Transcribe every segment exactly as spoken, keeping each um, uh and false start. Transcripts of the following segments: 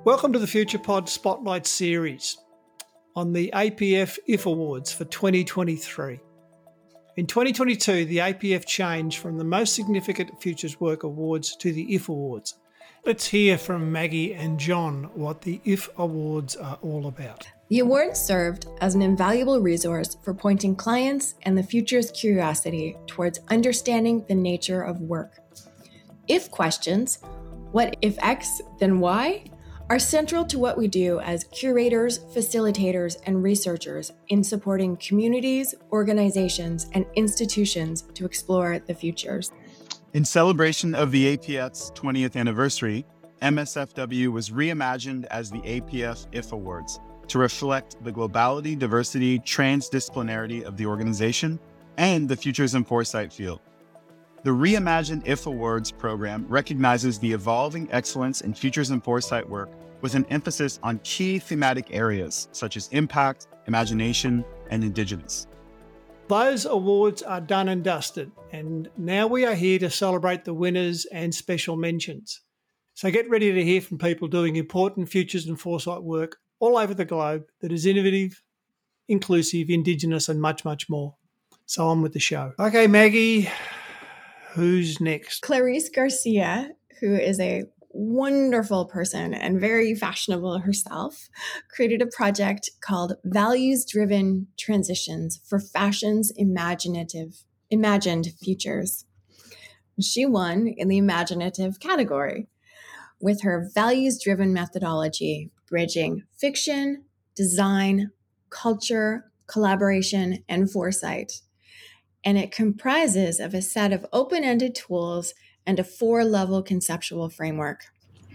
Welcome to the FuturePod Spotlight Series on the A P F I F Awards for twenty twenty-three. In twenty twenty-two, the A P F changed from the Most Significant Futures Work Awards to the I F Awards. Let's hear from Maggie and John what the I F Awards are all about. The awards served as an invaluable resource for pointing clients and the future's curiosity towards understanding the nature of work. If questions, what if X, then Y, are central to what we do as curators, facilitators, and researchers in supporting communities, organizations, and institutions to explore the futures. In celebration of the A P F's twentieth anniversary, M S F W was reimagined as the A P F I F Awards to reflect the globality, diversity, transdisciplinarity of the organization and the futures and foresight field. The reimagined I F Awards program recognizes the evolving excellence in futures and foresight work with an emphasis on key thematic areas such as impact, imagination, and indigenous. Those awards are done and dusted, and now we are here to celebrate the winners and special mentions. So get ready to hear from people doing important futures and foresight work all over the globe that is innovative, inclusive, indigenous, and much, much more. So on with the show. Okay, Maggie, who's next? Clarice Garcia, who is a wonderful person and very fashionable herself, created a project called Values-Driven Transitions for Fashion's Imaginative Imagined Futures. She won in the imaginative category with her values-driven methodology, bridging fiction, design, culture, collaboration, and foresight. And it comprises of a set of open-ended tools and a four-level conceptual framework.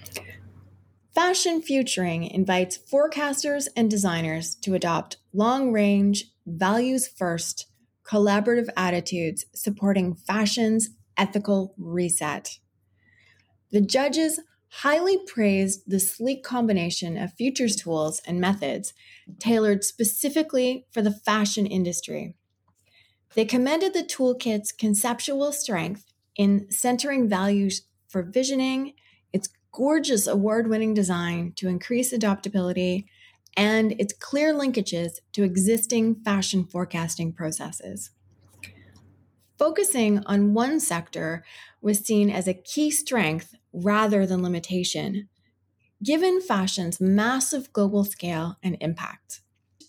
Fashion Futuring invites forecasters and designers to adopt long-range, values-first, collaborative attitudes supporting fashion's ethical reset. The judges highly praised the sleek combination of futures tools and methods tailored specifically for the fashion industry. They commended the toolkit's conceptual strength in centering values for visioning, its gorgeous award-winning design to increase adaptability, and its clear linkages to existing fashion forecasting processes. Focusing on one sector was seen as a key strength rather than limitation, given fashion's massive global scale and impact.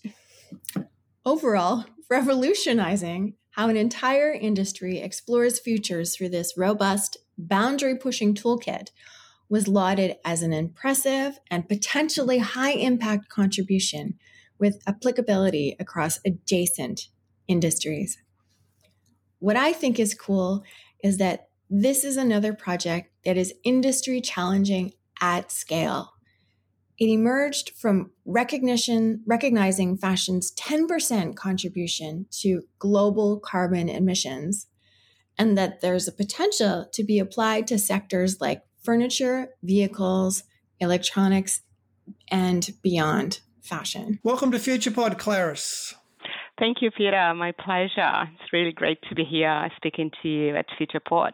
Overall, revolutionizing how an entire industry explores futures through this robust, boundary-pushing toolkit was lauded as an impressive and potentially high-impact contribution with applicability across adjacent industries. What I think is cool is that this is another project that is industry challenging at scale. It emerged from recognition, recognizing fashion's ten percent contribution to global carbon emissions, and that there's a potential to be applied to sectors like furniture, vehicles, electronics, and beyond fashion. Welcome to FuturePod, Clarice. Thank you, Peter. My pleasure. It's really great to be here speaking to you at FuturePod.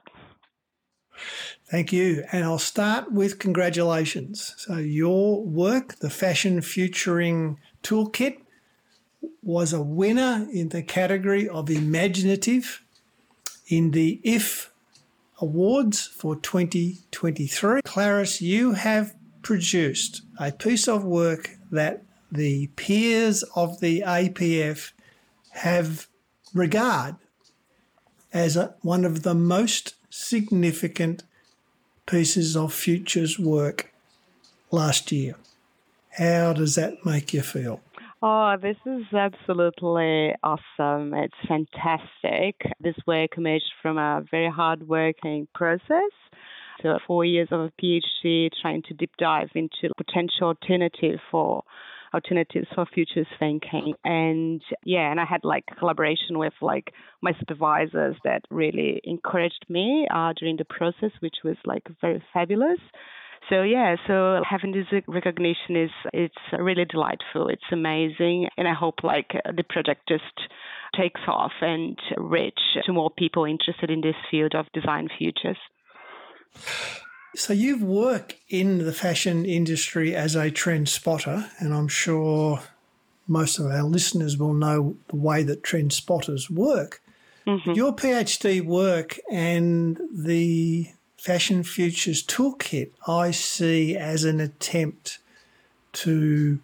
Thank you. And I'll start with congratulations. So your work, the Fashion Futuring Toolkit, was a winner in the category of imaginative in the I F Awards for twenty twenty-three. Clarice, you have produced a piece of work that the peers of the A P F have regard as a, one of the most significant pieces of futures work last year. How does that make you feel? Oh, this is absolutely awesome. It's fantastic. This work emerged from a very hard-working process. So four years of a PhD trying to deep dive into potential alternative for alternatives for futures thinking. And yeah, and I had like collaboration with like my supervisors that really encouraged me uh, during the process, which was like very fabulous. So yeah, so having this recognition is, it's really delightful. It's amazing. And I hope like the project just takes off and reach to more people interested in this field of design futures. So you've worked in the fashion industry as a trend spotter, and I'm sure most of our listeners will know the way that trend spotters work. Mm-hmm. Your PhD work and the Fashion Futures Toolkit I see as an attempt to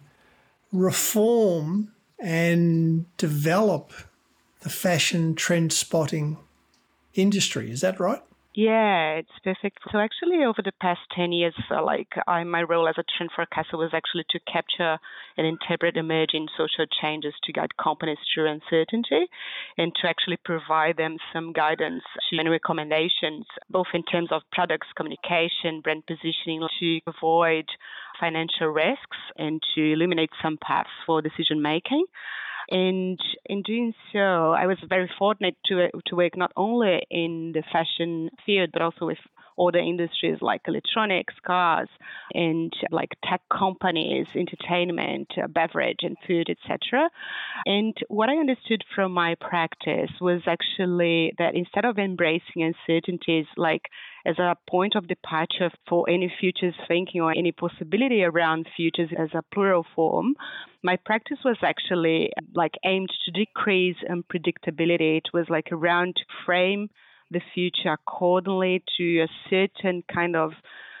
reform and develop the fashion trend spotting industry. Is that right? Yeah, it's perfect. So actually, over the past ten years, uh, like I, my role as a trend forecaster was actually to capture and interpret emerging social changes to guide companies through uncertainty and to actually provide them some guidance and recommendations, both in terms of products, communication, brand positioning, to avoid financial risks and to illuminate some paths for decision making. And in doing so, I was very fortunate to to work not only in the fashion field, but also with other industries like electronics, cars, and like tech companies, entertainment, uh, beverage, and food, et cetera. And what I understood from my practice was actually that instead of embracing uncertainties like as a point of departure for any futures thinking or any possibility around futures as a plural form, my practice was actually like aimed to decrease unpredictability. It was like around to frame the future accordingly to a certain kind of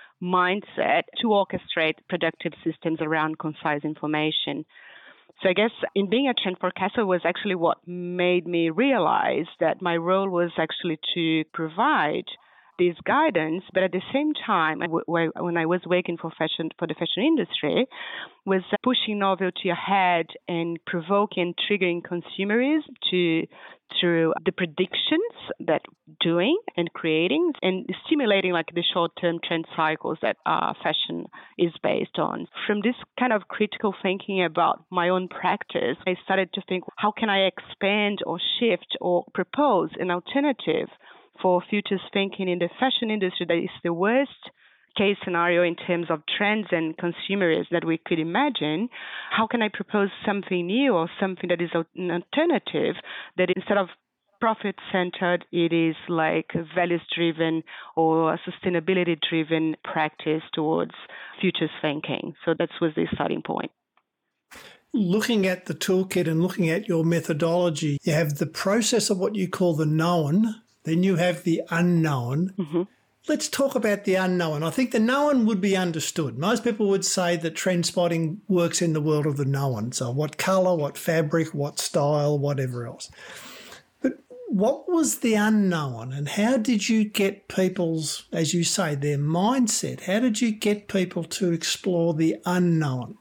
mindset to orchestrate productive systems around concise information. So I guess in being a trend forecaster was actually what made me realize that my role was actually to provide this guidance, but at the same time, when I was working for fashion for the fashion industry, was pushing novelty ahead and provoking, triggering consumerism to through the predictions that doing and creating and stimulating like the short-term trend cycles that uh, fashion is based on. From this kind of critical thinking about my own practice, I started to think, how can I expand or shift or propose an alternative for futures thinking in the fashion industry that is the worst case scenario in terms of trends and consumerism that we could imagine? How can I propose something new or something that is an alternative that instead of profit-centered, it is like values-driven or sustainability-driven practice towards futures thinking? So that was the starting point. Looking at the toolkit and looking at your methodology, you have the process of what you call the known, then you have the unknown. Mm-hmm. Let's talk about the unknown. I think the known would be understood. Most people would say that trend spotting works in the world of the known. So what colour, what fabric, what style, whatever else. But what was the unknown and how did you get people's, as you say, their mindset? How did you get people to explore the unknown?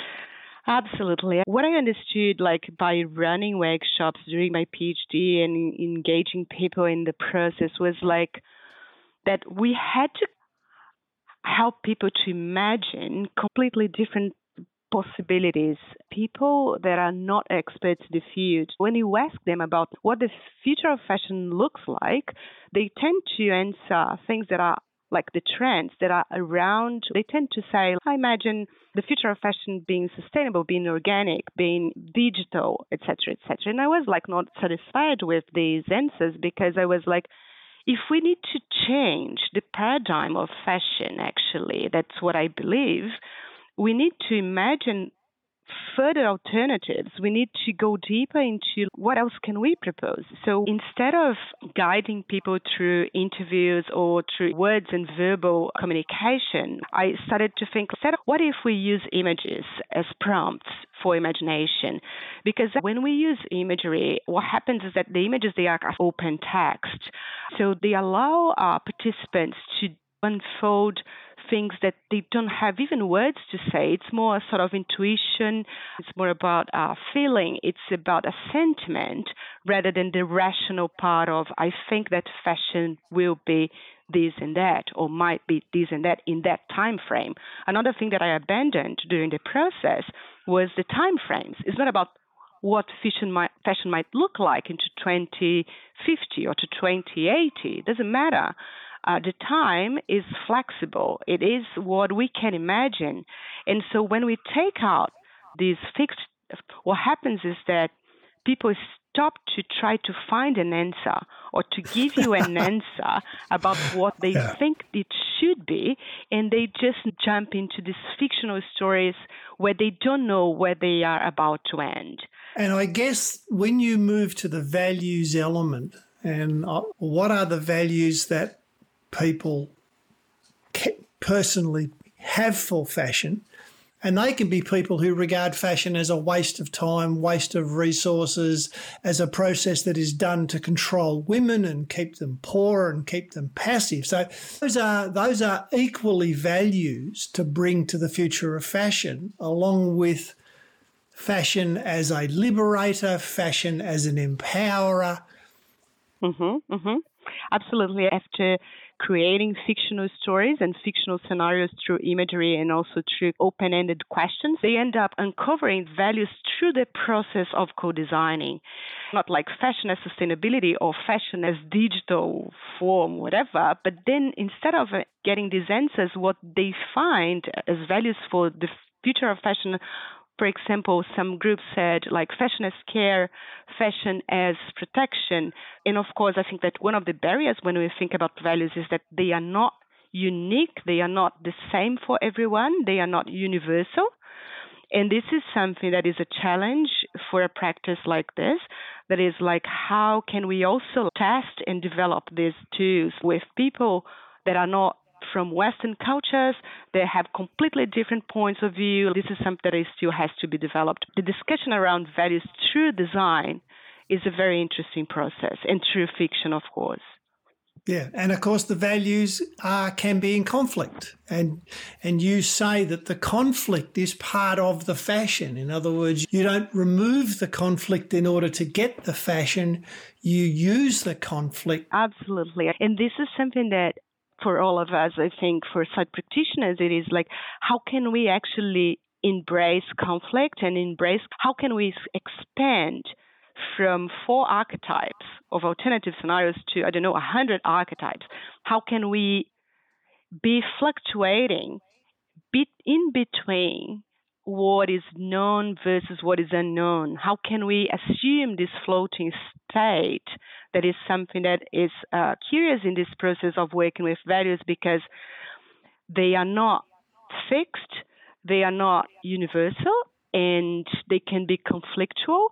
Absolutely. What I understood, like by running workshops during my PhD and engaging people in the process, was like that we had to help people to imagine completely different possibilities. People that are not experts in the field, when you ask them about what the future of fashion looks like, they tend to answer things that are like the trends that are around. They tend to say, I imagine the future of fashion being sustainable, being organic, being digital, et cetera, et cetera. And I was like not satisfied with these answers because I was like, if we need to change the paradigm of fashion, actually, that's what I believe, we need to imagine further alternatives. We need to go deeper into what else can we propose. So instead of guiding people through interviews or through words and verbal communication, I started to think, what if we use images as prompts for imagination? Because when we use imagery, what happens is that the images, they are open text. So they allow our participants to unfold things that they don't have even words to say. It's more a sort of intuition. It's more about a feeling. It's about a sentiment rather than the rational part of, I think that fashion will be this and that or might be this and that in that time frame. Another thing that I abandoned during the process was the time frames. It's not about what fashion might, fashion might look like into twenty fifty or to twenty eighty. It doesn't matter. Uh, the time is flexible. It is what we can imagine. And so when we take out these fixed, what happens is that people stop to try to find an answer or to give you an answer about what they Yeah. think it should be, and they just jump into these fictional stories where they don't know where they are about to end. And I guess when you move to the values element, and uh, what are the values that people ca- personally have for fashion? And they can be people who regard fashion as a waste of time, waste of resources, as a process that is done to control women and keep them poor and keep them passive. So those are those are equally values to bring to the future of fashion, along with fashion as a liberator, fashion as an empowerer. Mm-hmm, mm-hmm. Absolutely. After creating fictional stories and fictional scenarios through imagery and also through open-ended questions, they end up uncovering values through the process of co-designing. Not like fashion as sustainability or fashion as digital form, whatever, but then instead of getting these answers, what they find as values for the future of fashion. For example, some groups said like fashion as care, fashion as protection. And of course, I think that one of the barriers when we think about values is that they are not unique. They are not the same for everyone. They are not universal. And this is something that is a challenge for a practice like this. That is like, how can we also test and develop these tools with people that are not from Western cultures? They have completely different points of view. This is something that is still has to be developed. The discussion around values through design is a very interesting process, and through fiction, of course. Yeah, and of course the values are can be in conflict, and and you say that the conflict is part of the fashion. In other words, you don't remove the conflict in order to get the fashion. You use the conflict. Absolutely, and this is something that for all of us, I think, for site practitioners, it is like, how can we actually embrace conflict and embrace, how can we expand from four archetypes of alternative scenarios to, I don't know, one hundred archetypes? How can we be fluctuating bit in between what is known versus what is unknown? How can we assume this floating state that is something that is uh, curious in this process of working with values, because they are not fixed, they are not universal, and they can be conflictual,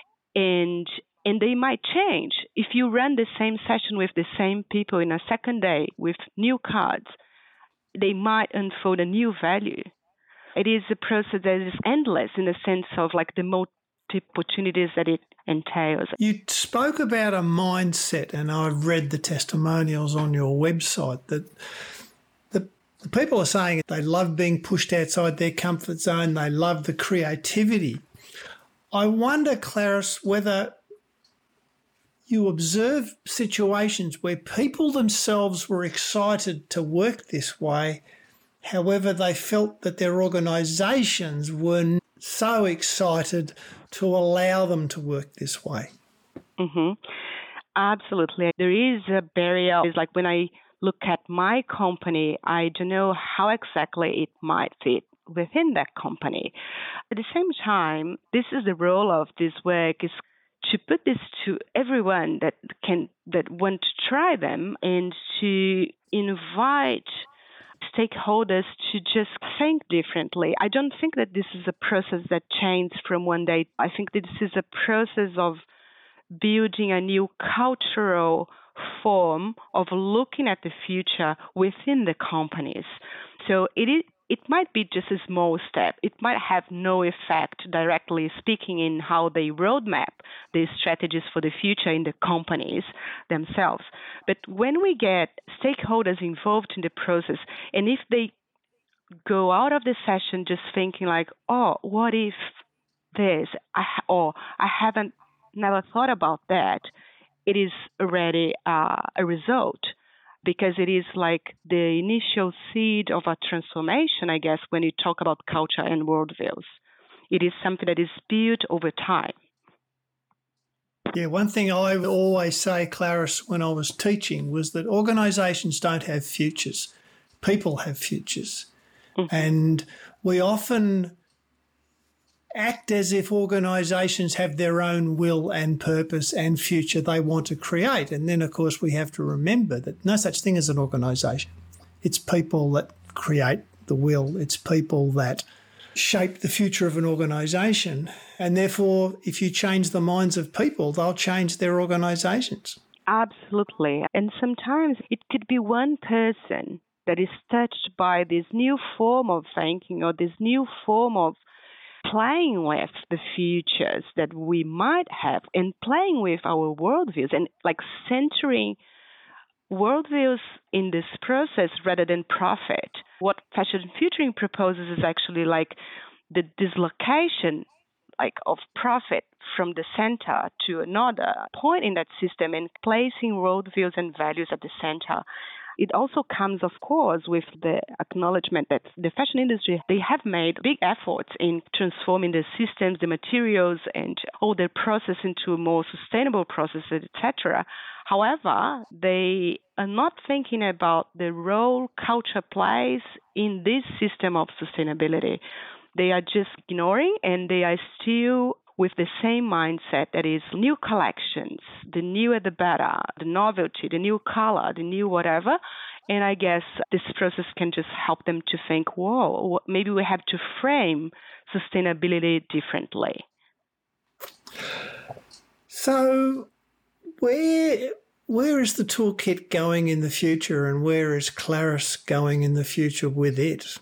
and and they might change. If you run the same session with the same people in a second day with new cards, they might unfold a new value. It is a process that is endless in the sense of like the multi opportunities that it entails. You spoke about a mindset, and I've read the testimonials on your website that the, the people are saying they love being pushed outside their comfort zone, they love the creativity. I wonder, Clarisse, whether you observe situations where people themselves were excited to work this way. However, they felt that their organisations weren't so excited to allow them to work this way. Mm-hmm. Absolutely. There is a barrier. It's like when I look at my company, I don't know how exactly it might fit within that company. At the same time, this is the role of this work, is to put this to everyone that can that want to try them, and to invite stakeholders to just think differently. I don't think that this is a process that changes from one day. I think that this is a process of building a new cultural form of looking at the future within the companies. So it is, it might be just a small step. It might have no effect, directly speaking, in how they roadmap the strategies for the future in the companies themselves. But when we get stakeholders involved in the process, and if they go out of the session just thinking like, oh, what if this, I, or I haven't never thought about that, it is already uh, a result. Because it is like the initial seed of a transformation, I guess, when you talk about culture and worldviews. It is something that is built over time. Yeah, one thing I would always say, Clarisse, when I was teaching, was that organisations don't have futures. People have futures. Mm-hmm. And we often act as if organisations have their own will and purpose and future they want to create. And then, of course, we have to remember that no such thing as an organisation. It's people that create the will. It's people that shape the future of an organisation. And therefore, if you change the minds of people, they'll change their organisations. Absolutely. And sometimes it could be one person that is touched by this new form of thinking or this new form of playing with the futures that we might have and playing with our worldviews and like centering worldviews in this process rather than profit. What fashion futuring proposes is actually like the dislocation like of profit from the center to another point in that system and placing worldviews and values at the center. It also comes, of course, with the acknowledgement that the fashion industry, they have made big efforts in transforming the systems, the materials, and all their process into a more sustainable processes, et cetera. However, they are not thinking about the role culture plays in this system of sustainability. They are just ignoring, and they are still with the same mindset that is new collections, the newer the better, the novelty, the new color, the new whatever. And I guess this process can just help them to think, whoa, maybe we have to frame sustainability differently. So where where is the toolkit going in the future, and where is Claris going in the future with it?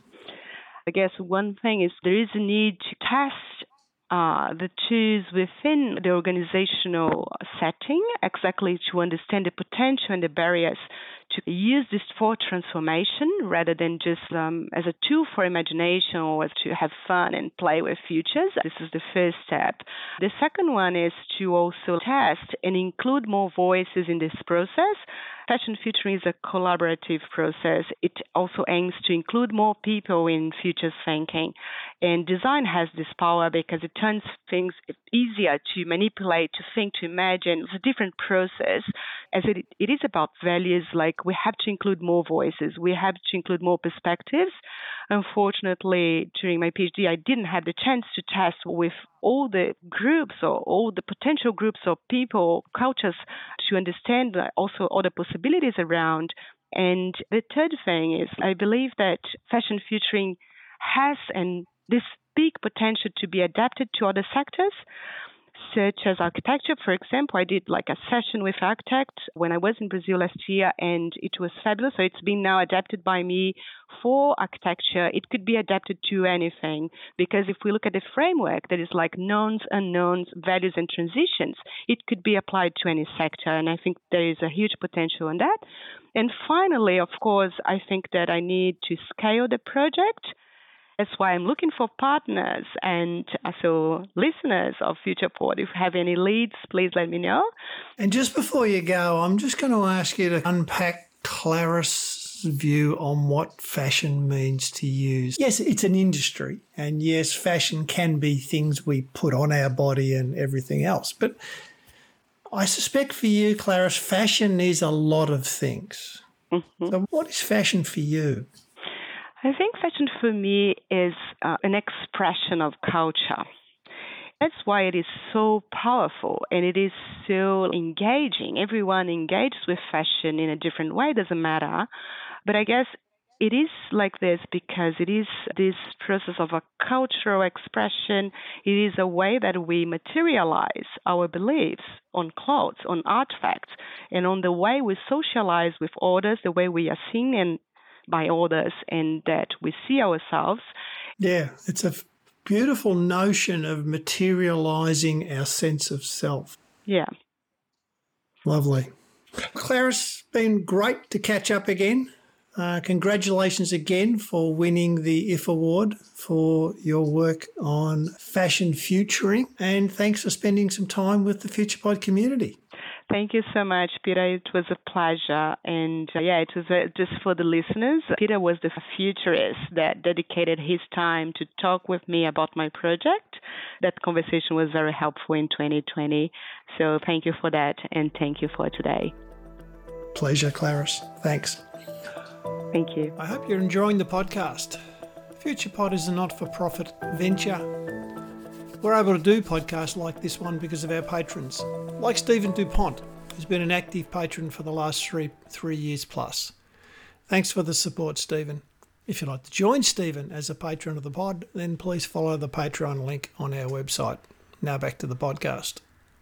I guess one thing is there is a need to test uh, the tools within the organizational setting, exactly to understand the potential and the barriers to use this for transformation rather than just um, as a tool for imagination or to have fun and play with futures. This is the first step. The second one is to also test and include more voices in this process. Fashion futuring is a collaborative process. It also aims to include more people in futures thinking. And design has this power because it turns things easier to manipulate, to think, to imagine. It's a different process as it, it is about values. Like we have to include more voices. We have to include more perspectives. Unfortunately, during my PhD, I didn't have the chance to test with all the groups or all the potential groups of people, cultures, to understand also other possibilities around. And the third thing is I believe that fashion futuring has and this big potential to be adapted to other sectors, such as architecture. For example, I did like a session with architects when I was in Brazil last year, and it was fabulous. So it's been now adapted by me for architecture. It could be adapted to anything, because if we look at the framework that is like knowns, unknowns, values, and transitions, it could be applied to any sector. And I think there is a huge potential in that. And finally, of course, I think that I need to scale the project. That's why I'm looking for partners. And so listeners of FuturePod, if you have any leads, please let me know. And just before you go, I'm just going to ask you to unpack Claris' view on what fashion means to you. Yes, it's an industry. And yes, fashion can be things we put on our body and everything else. But I suspect for you, Claris, fashion is a lot of things. Mm-hmm. So what is fashion for you? I think fashion for me is uh, an expression of culture. That's why it is so powerful and it is so engaging. Everyone engages with fashion in a different way, doesn't matter. But I guess it is like this because it is this process of a cultural expression. It is a way that we materialize our beliefs on clothes, on artifacts, and on the way we socialize with others, the way we are seen and by others, and that we see ourselves. Yeah, it's a beautiful notion of materializing our sense of self. Yeah. Lovely. Claris, it's been great to catch up again. Uh, congratulations again for winning the I F Award for your work on fashion futuring, and thanks for spending some time with the FuturePod community. Thank you so much, Peter. It was a pleasure. And uh, yeah, it was uh, just for the listeners. Peter was the futurist that dedicated his time to talk with me about my project. That conversation was very helpful in twenty twenty. So thank you for that. And thank you for today. Pleasure, Claris. Thanks. Thank you. I hope you're enjoying the podcast. FuturePod is a not-for-profit venture We're able to do podcasts like this one because of our patrons, like Stephen DuPont, who's been an active patron for the last three three years plus. Thanks for the support, Stephen. If you'd like to join Stephen as a patron of the pod, then please follow the Patreon link on our website. Now back to the podcast.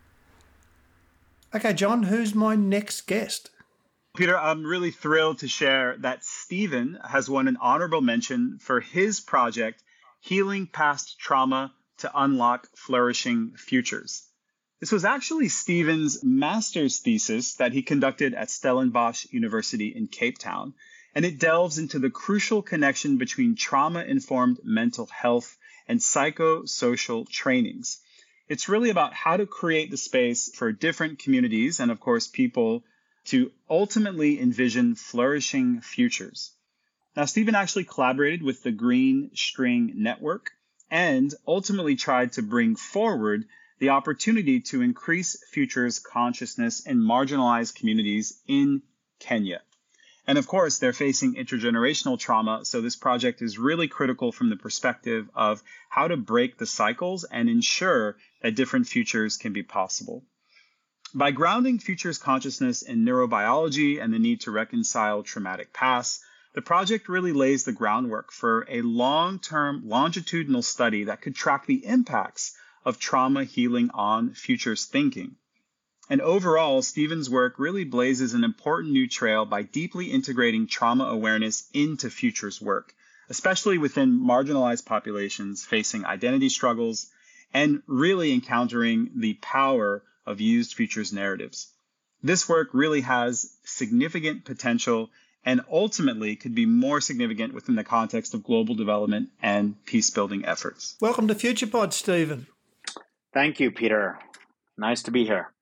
Okay, John, who's my next guest? Peter, I'm really thrilled to share that Stephen has won an honorable mention for his project, Healing Past Trauma to Unlock Flourishing Futures. This was actually Stephen's master's thesis that he conducted at Stellenbosch University in Cape Town, and it delves into the crucial connection between trauma-informed mental health and psychosocial trainings. It's really about how to create the space for different communities and, of course, people to ultimately envision flourishing futures. Now, Stephen actually collaborated with the Green String Network and ultimately tried to bring forward the opportunity to increase futures consciousness in marginalized communities in Kenya. And of course, they're facing intergenerational trauma, so this project is really critical from the perspective of how to break the cycles and ensure that different futures can be possible. By grounding futures consciousness in neurobiology and the need to reconcile traumatic pasts, the project really lays the groundwork for a long-term longitudinal study that could track the impacts of trauma healing on futures thinking. And overall, Stephen's work really blazes an important new trail by deeply integrating trauma awareness into futures work, especially within marginalized populations facing identity struggles and really encountering the power of used futures narratives. This work really has significant potential and ultimately could be more significant within the context of global development and peace-building efforts. Welcome to FuturePod, Stephen. Thank you, Peter. Nice to be here.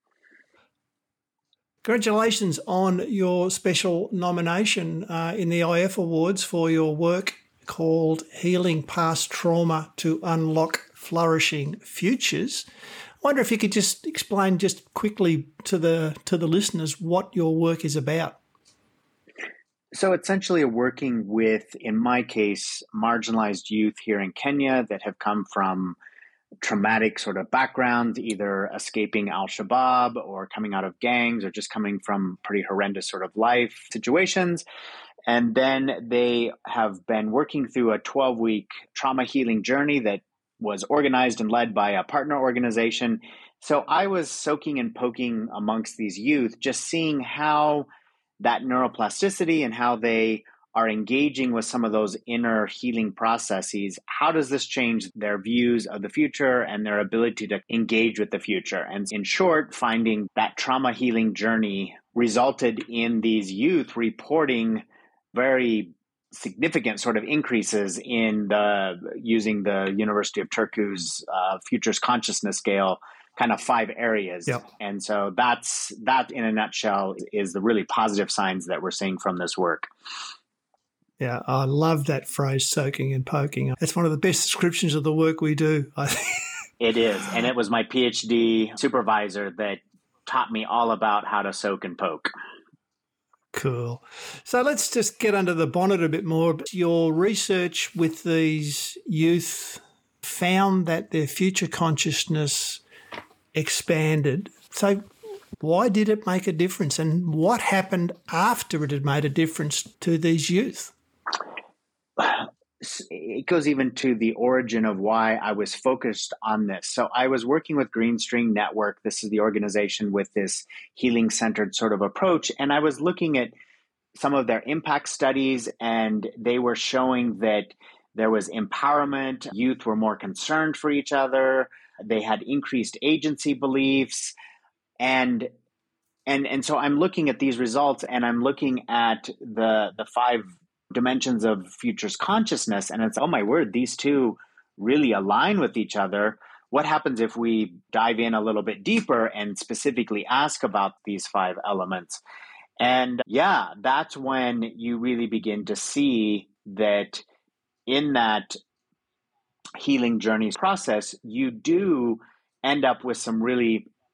Congratulations on your special nomination uh, in the I F Awards for your work called Healing Past Trauma to Unlock Flourishing Futures. I wonder if you could just explain just quickly to the to the listeners what your work is about. So essentially working with, in my case, marginalized youth here in Kenya that have come from traumatic sort of backgrounds, either escaping Al-Shabaab or coming out of gangs or just coming from pretty horrendous sort of life situations. And then they have been working through a twelve-week trauma healing journey that was organized and led by a partner organization. So I was soaking and poking amongst these youth, just seeing how that neuroplasticity and how they are engaging with some of those inner healing processes. How does this change their views of the future and their ability to engage with the future? And in short, finding that trauma healing journey resulted in these youth reporting very significant sort of increases in the using the University of Turku's uh, Futures Consciousness Scale, kind of five areas. Yep. And so that's that in a nutshell is the really positive signs that we're seeing from this work. Yeah, I love that phrase, soaking and poking. It's one of the best descriptions of the work we do, I think. It is. And it was my PhD supervisor that taught me all about how to soak and poke. Cool. So let's just get under the bonnet a bit more. Your research with these youth found that their future consciousness expanded. So why did it make a difference, and what happened after it had made a difference to these youth? It goes even to the origin of why I was focused on this. So I was working with Green String Network. This is the organization with this healing-centered sort of approach. And I was looking at some of their impact studies, and they were showing that there was empowerment. Youth were more concerned for each other. They had increased agency beliefs. And and and so I'm looking at these results, and I'm looking at the the five dimensions of futures consciousness, and it's, oh my word, these two really align with each other. What happens if we dive in a little bit deeper and specifically ask about these five elements? And yeah, that's when you really begin to see that in that healing journey process, you do end up with some really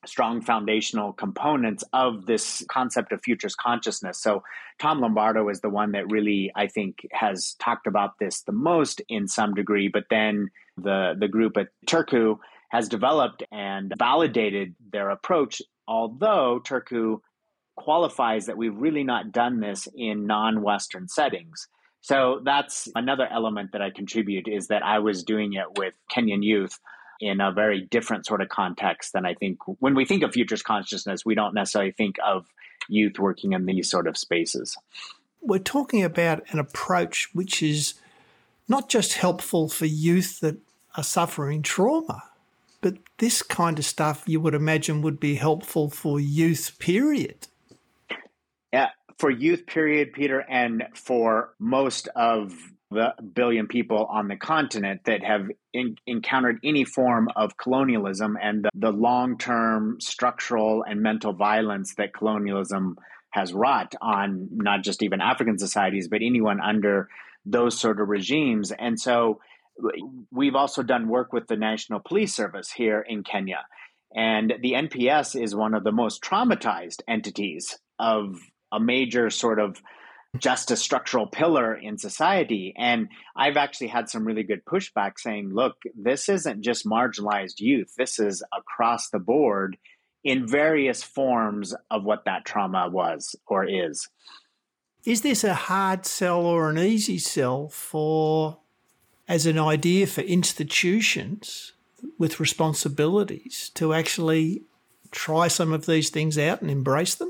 strong foundational components of this concept of futures consciousness. So Tom Lombardo is the one that really, I think, has talked about this the most in some degree, but then the, the group at Turku has developed and validated their approach, although Turku qualifies that we've really not done this in non-Western settings. So that's another element that I contribute, is that I was doing it with Kenyan youth in a very different sort of context than I think when we think of futures consciousness, we don't necessarily think of youth working in these sort of spaces. We're talking about an approach which is not just helpful for youth that are suffering trauma, but this kind of stuff you would imagine would be helpful for youth, period. Yeah, for youth, period, Peter, and for most of the billion people on the continent that have in, encountered any form of colonialism and the, the long-term structural and mental violence that colonialism has wrought on not just even African societies, but anyone under those sort of regimes. And so we've also done work with the National Police Service here in Kenya. And the N P S is one of the most traumatized entities of a major sort of justice structural pillar in society. And I've actually had some really good pushback saying, look, this isn't just marginalized youth. This is across the board in various forms of what that trauma was or is. Is this a hard sell or an easy sell for, as an idea for institutions with responsibilities to actually try some of these things out and embrace them?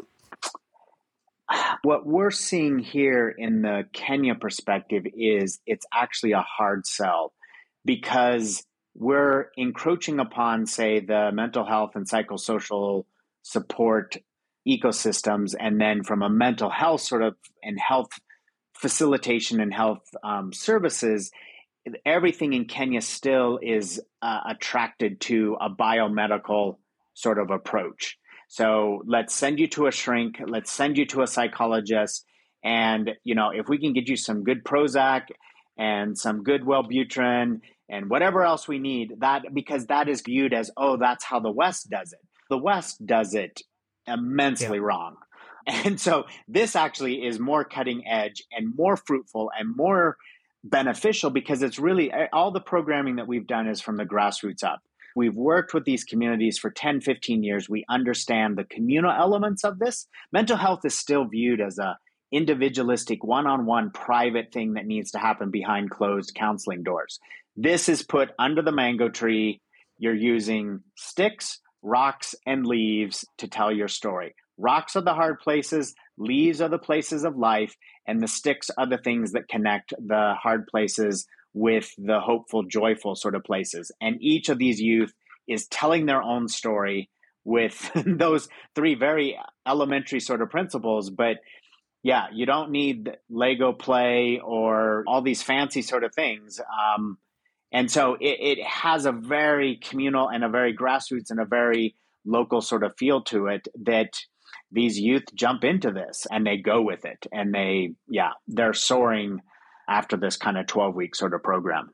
What we're seeing here in the Kenya perspective is it's actually a hard sell, because we're encroaching upon, say, the mental health and psychosocial support ecosystems. And then from a mental health sort of and health facilitation and health um, services, everything in Kenya still is uh, attracted to a biomedical sort of approach. So let's send you to a shrink, let's send you to a psychologist. And, you know, if we can get you some good Prozac and some good Wellbutrin and whatever else we need, that because that is viewed as, oh, that's how the West does it. The West does it immensely yeah. wrong. And so this actually is more cutting edge and more fruitful and more beneficial, because it's really all the programming that we've done is from the grassroots up. We've worked with these communities for ten, fifteen years. We understand the communal elements of this. Mental health is still viewed as a individualistic, one-on-one private thing that needs to happen behind closed counseling doors. This is put under the mango tree. You're using sticks, rocks, and leaves to tell your story. Rocks are the hard places, leaves are the places of life, and the sticks are the things that connect the hard places with the hopeful, joyful sort of places. And each of these youth is telling their own story with those three very elementary sort of principles. But yeah, you don't need Lego play or all these fancy sort of things. Um, and so it, it has a very communal and a very grassroots and a very local sort of feel to it, that these youth jump into this and they go with it. And they, yeah, they're soaring after this kind of twelve-week sort of program.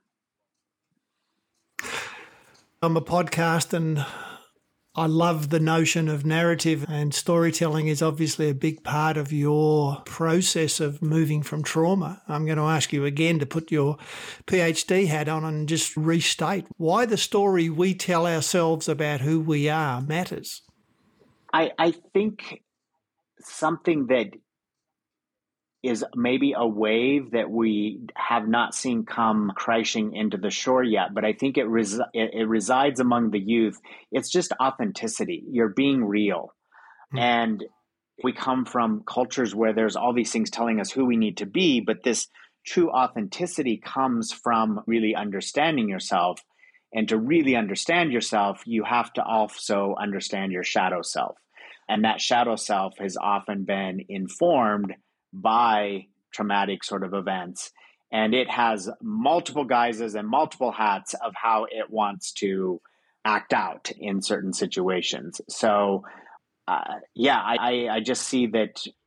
I'm a podcast and I love the notion of narrative, and storytelling is obviously a big part of your process of moving from trauma. I'm going to ask you again to put your PhD hat on and just restate why the story we tell ourselves about who we are matters. I, I think something that is maybe a wave that we have not seen come crashing into the shore yet, but I think it, res- it, it resides among the youth. It's just authenticity. You're being real. Mm. And we come from cultures where there's all these things telling us who we need to be, but this true authenticity comes from really understanding yourself. And to really understand yourself, you have to also understand your shadow self. And that shadow self has often been informed by traumatic sort of events. And it has multiple guises and multiple hats of how it wants to act out in certain situations. So, uh, yeah, I, I just see that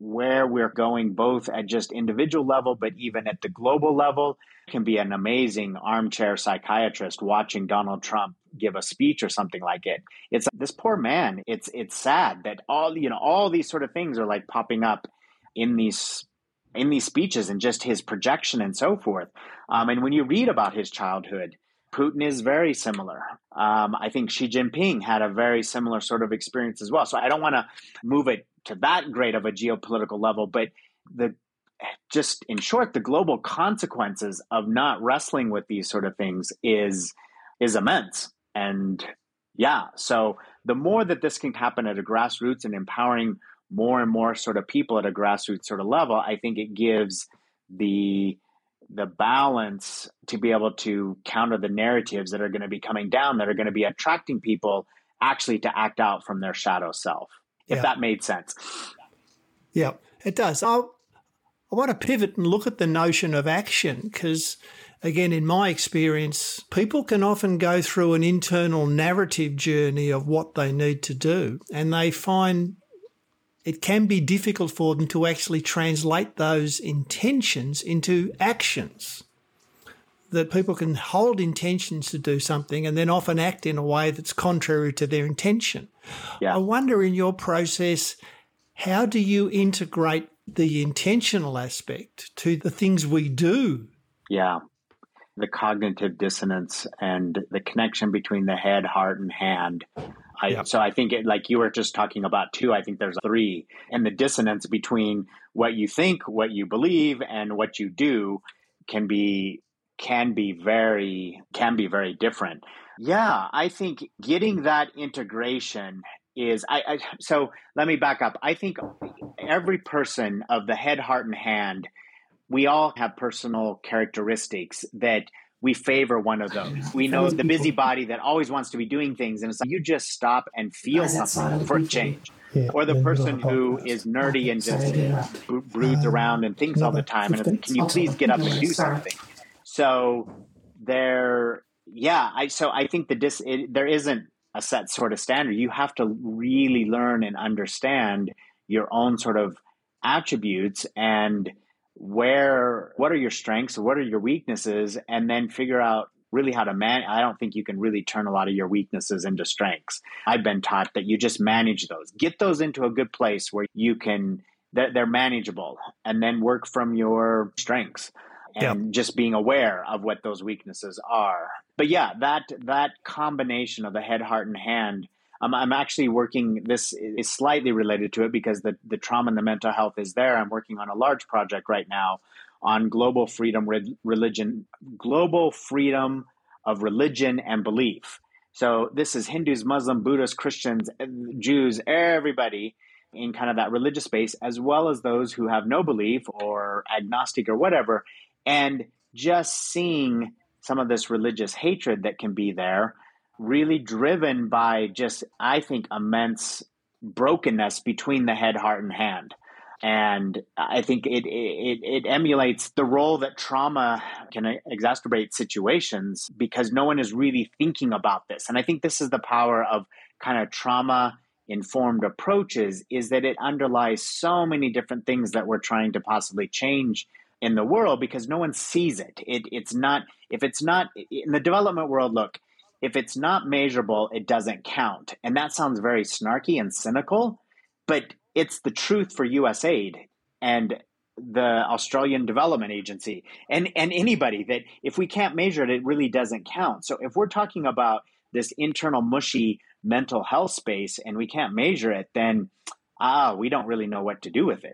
where we're going, both at just individual level, but even at the global level. Can be an amazing armchair psychiatrist watching Donald Trump give a speech or something like it. It's this poor man. It's it's sad that all you know all these sort of things are like popping up in these in these speeches and just his projection and so forth. Um, and when you read about his childhood, Putin is very similar. Um, I think Xi Jinping had a very similar sort of experience as well. So I don't want to move it to that great of a geopolitical level, but the just in short, the global consequences of not wrestling with these sort of things is is immense. And yeah, so the more that this can happen at a grassroots and empowering more and more sort of people at a grassroots sort of level, I think it gives the the balance to be able to counter the narratives that are going to be coming down, that are going to be attracting people actually to act out from their shadow self, if yeah. that made sense. Yeah, it does. I'll, I want to pivot and look at the notion of action because, again, in my experience, people can often go through an internal narrative journey of what they need to do, and they find it can be difficult for them to actually translate those intentions into actions. That people can hold intentions to do something and then often act in a way that's contrary to their intention. Yeah. I wonder in your process, how do you integrate the intentional aspect to the things we do? Yeah. The cognitive dissonance and the connection between the head, heart, and hand. I, yep. So I think it, like you were just talking about two, I think there's three. And the dissonance between what you think, what you believe, and what you do can be can be very can be very different. Yeah, I think getting that integration is I, I so let me back up. I think every person of the head, heart, and hand, we all have personal characteristics that we favor one of those. We know the busybody that always wants to be doing things, and it's like you just stop and feel something for a change. Yeah, or the person who is nerdy and just broods around and thinks all the time, and it's, can you please get up and do something? So there, yeah, I so I think the dis, it, there isn't a set sort of standard. You have to really learn and understand your own sort of attributes and where, what are your strengths, what are your weaknesses, and then figure out really how to man. I don't think you can really turn a lot of your weaknesses into strengths. I've been taught that you just manage those, get those into a good place where you can, they're, they're manageable, and then work from your strengths. And yep. just being aware of what those weaknesses are. But yeah, that that combination of the head, heart, and hand, um, I'm actually working, this is slightly related to it because the, the trauma and the mental health is there. I'm working on a large project right now on global freedom, re- religion, global freedom of religion and belief. So this is Hindus, Muslims, Buddhists, Christians, Jews, everybody in kind of that religious space, as well as those who have no belief or agnostic or whatever. And just seeing some of this religious hatred that can be there, really driven by just, I think, immense brokenness between the head, heart, and hand. And I think it it, it emulates the role that trauma can exacerbate situations because no one is really thinking about this. And I think this is the power of kind of trauma-informed approaches, is that it underlies so many different things that we're trying to possibly change in the world because no one sees it. It it's not, if it's not in the development world, look, if it's not measurable, it doesn't count. And that sounds very snarky and cynical, but it's the truth for U S A I D and the Australian Development Agency and, and anybody that if we can't measure it, it really doesn't count. So if we're talking about this internal mushy mental health space and we can't measure it, then ah, we don't really know what to do with it.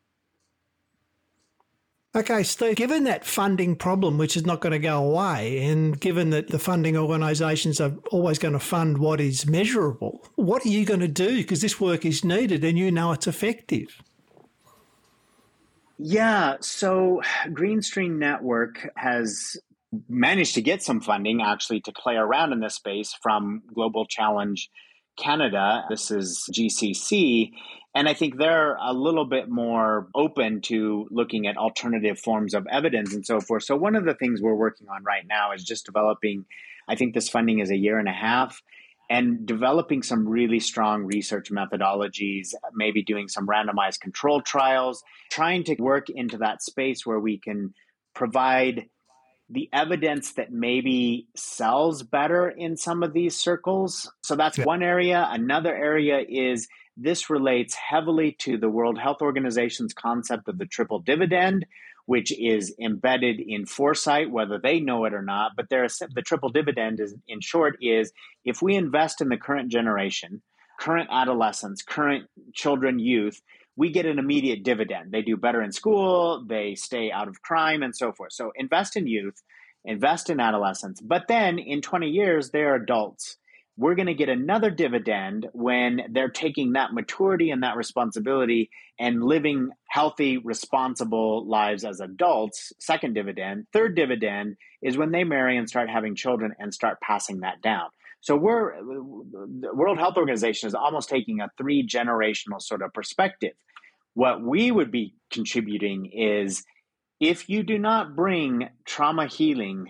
Okay, Steve, given that funding problem, which is not going to go away, and given that the funding organisations are always going to fund what is measurable, what are you going to do? Because this work is needed and you know it's effective. Yeah, so Greenstream Network has managed to get some funding actually to play around in this space from Global Challenge Canada. This is G C C. And I think they're a little bit more open to looking at alternative forms of evidence and so forth. So one of the things we're working on right now is just developing, I think this funding is a year and a half, and developing some really strong research methodologies, maybe doing some randomized control trials, trying to work into that space where we can provide the evidence that maybe sells better in some of these circles. So that's yeah. one area. Another area is this relates heavily to the World Health Organization's concept of the triple dividend, which is embedded in foresight, whether they know it or not. But there is, the triple dividend is, in short, is if we invest in the current generation, current adolescents, current children, youth, we get an immediate dividend. They do better in school, they stay out of crime, and so forth. So invest in youth, invest in adolescents. But then in twenty years, they're adults. We're going to get another dividend when they're taking that maturity and that responsibility and living healthy, responsible lives as adults. Second dividend. Third dividend is when they marry and start having children and start passing that down. So we're, the World Health Organization is almost taking a three-generational sort of perspective. What we would be contributing is if you do not bring trauma healing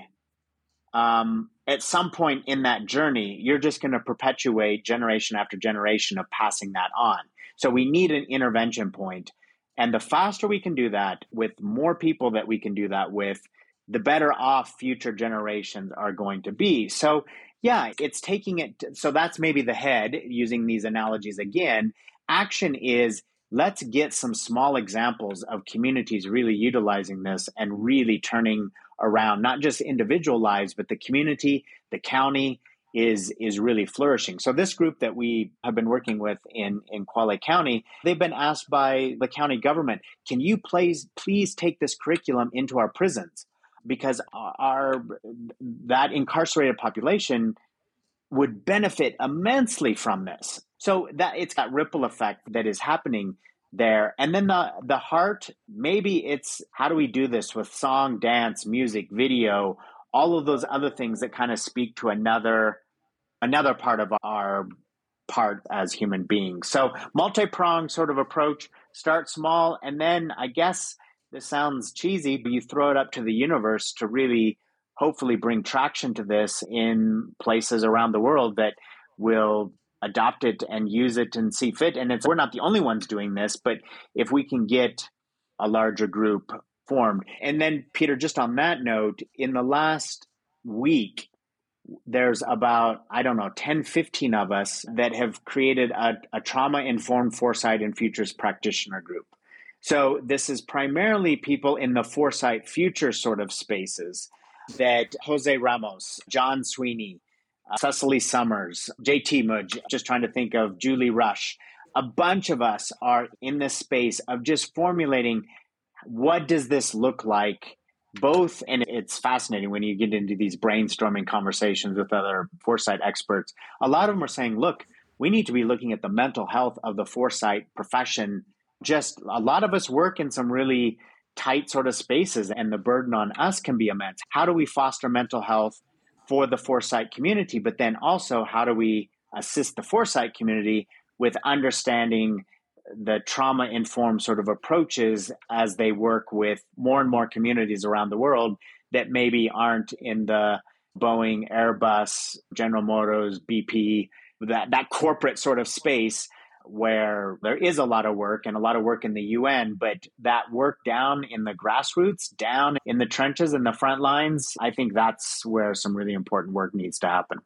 um, at some point in that journey, you're just going to perpetuate generation after generation of passing that on. So we need an intervention point. And the faster we can do that with more people that we can do that with, the better off future generations are going to be. So yeah, it's taking it. So that's maybe the head, using these analogies again. Action is, let's get some small examples of communities really utilizing this and really turning around not just individual lives, but the community, the county is is really flourishing. So this group that we have been working with in, in Quale County, they've been asked by the county government, can you please, please take this curriculum into our prisons? Because our that incarcerated population would benefit immensely from this. So that it's that ripple effect that is happening there. And then the the heart, maybe it's how do we do this with song, dance, music, video, all of those other things that kind of speak to another another part of our part as human beings. So multi-pronged sort of approach, start small, and then I guess this sounds cheesy, but you throw it up to the universe to really hopefully bring traction to this in places around the world that will adopt it and use it and see fit. And it's, we're not the only ones doing this, but if we can get a larger group formed. And then, Peter, just on that note, in the last week, there's about, I don't know, ten, fifteen of us that have created a, a trauma-informed foresight and futures practitioner group. So this is primarily people in the foresight future sort of spaces that Jose Ramos, John Sweeney, uh, Cecily Summers, J T Mudge, just trying to think of Julie Rush. A bunch of us are in this space of just formulating what does this look like, both, and it's fascinating when you get into these brainstorming conversations with other foresight experts. A lot of them are saying, look, we need to be looking at the mental health of the foresight profession. Just a lot of us work in some really tight sort of spaces, and the burden on us can be immense. How do we foster mental health for the foresight community? But then also, how do we assist the foresight community with understanding the trauma-informed sort of approaches as they work with more and more communities around the world that maybe aren't in the Boeing, Airbus, General Motors, B P, that, that corporate sort of space where there is a lot of work and a lot of work in the U N, but that work down in the grassroots, down in the trenches and the front lines, I think that's where some really important work needs to happen.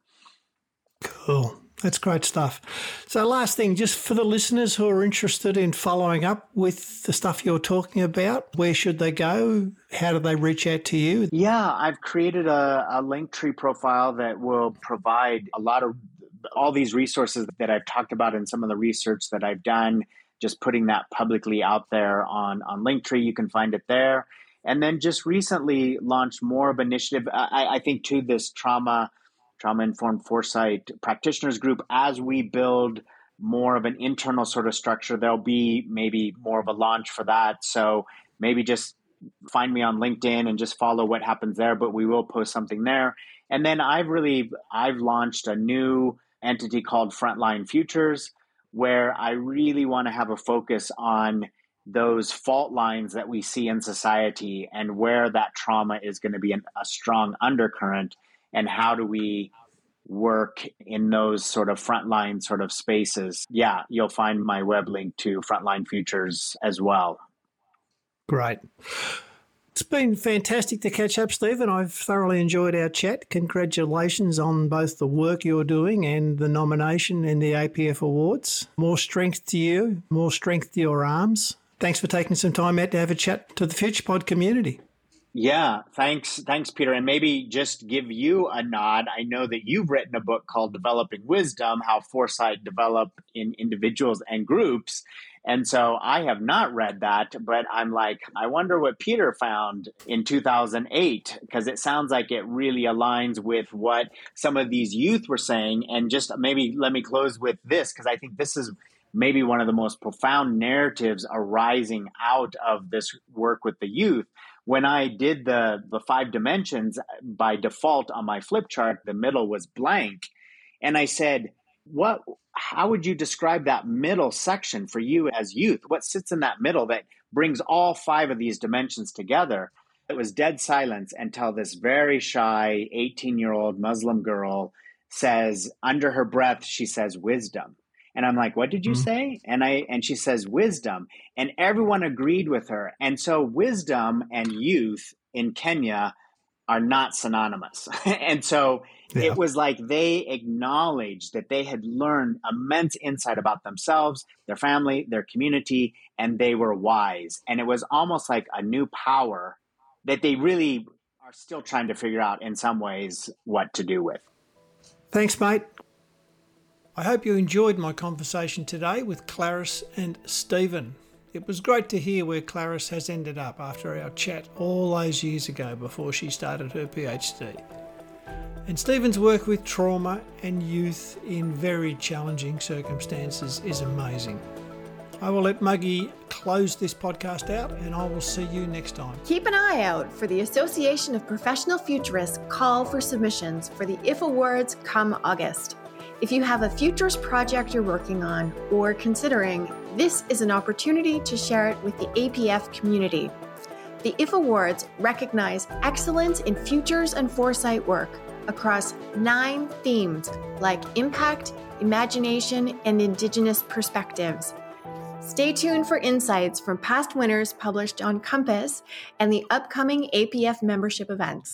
Cool. That's great stuff. So last thing, just for the listeners who are interested in following up with the stuff you're talking about, where should they go? How do they reach out to you? Yeah, I've created a, a Linktree profile that will provide a lot of all these resources that I've talked about and some of the research that I've done, just putting that publicly out there on, on Linktree. You can find it there. And then just recently launched more of an initiative, I, I think, to this trauma trauma-informed foresight practitioners group. As we build more of an internal sort of structure, there'll be maybe more of a launch for that. So maybe just find me on LinkedIn and just follow what happens there, but we will post something there. And then I've really, I've launched a new entity called Frontline Futures, where I really want to have a focus on those fault lines that we see in society and where that trauma is going to be an, a strong undercurrent. And how do we work in those sort of frontline sort of spaces, yeah, you'll find my web link to Frontline Futures as well. Great. It's been fantastic to catch up, Stephen. I've thoroughly enjoyed our chat. Congratulations on both the work you're doing and the nomination in the A P F Awards. More strength to you, more strength to your arms. Thanks for taking some time out to have a chat to the FuturePod community. Yeah, thanks. Thanks, Peter. And maybe just give you a nod. I know that you've written a book called Developing Wisdom, How Foresight Develop in Individuals and Groups. And so I have not read that, but I'm like, I wonder what Peter found in two thousand eight, because it sounds like it really aligns with what some of these youth were saying. And just maybe let me close with this, because I think this is maybe one of the most profound narratives arising out of this work with the youth. When I did the, the five dimensions, by default on my flip chart, the middle was blank. And I said, what, how would you describe that middle section for you as youth? What sits in that middle that brings all five of these dimensions together? It was dead silence until this very shy eighteen-year-old Muslim girl says, under her breath, she says, wisdom. And I'm like, what did you mm-hmm. say? And I and she says, wisdom. And everyone agreed with her. And so wisdom and youth in Kenya are not synonymous. And so yeah. It was like they acknowledged that they had learned immense insight about themselves, their family, their community, and they were wise. And it was almost like a new power that they really are still trying to figure out in some ways what to do with. Thanks, mate. I hope you enjoyed my conversation today with Clarice and Stephen. It was great to hear where Clarice has ended up after our chat all those years ago before she started her PhD. And Stephen's work with trauma and youth in very challenging circumstances is amazing. I will let Muggy close this podcast out, and I will see you next time. Keep an eye out for the Association of Professional Futurists call for submissions for the I F Awards come August. If you have a futures project you're working on or considering, this is an opportunity to share it with the A P F community. The I F Awards recognize excellence in futures and foresight work across nine themes like impact, imagination, and Indigenous perspectives. Stay tuned for insights from past winners published on Compass and the upcoming A P F membership events.